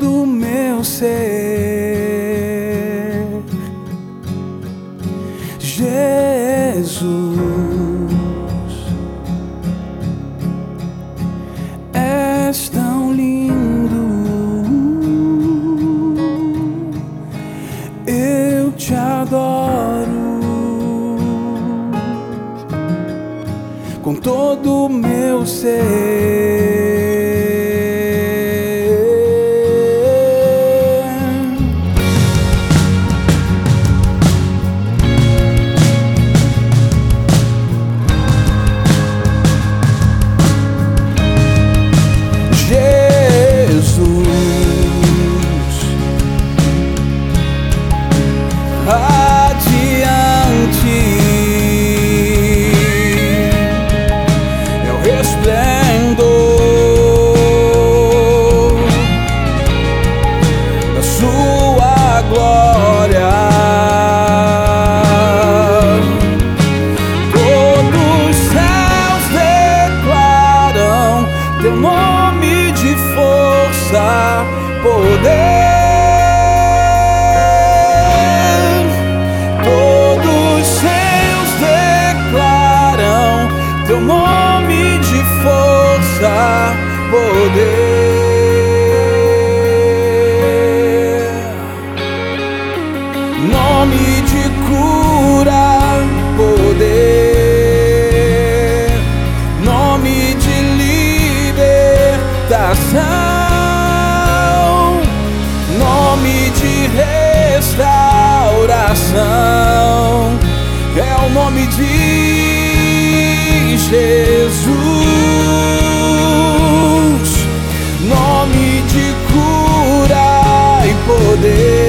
todo o meu ser. Jesus, és tão lindo, eu te adoro com todo o meu ser. Teu nome de força, poder, todos os céus declaram teu nome de força, poder, nome de cura, poder, nome de nome de restauração, é o nome de Jesus, nome de cura e poder.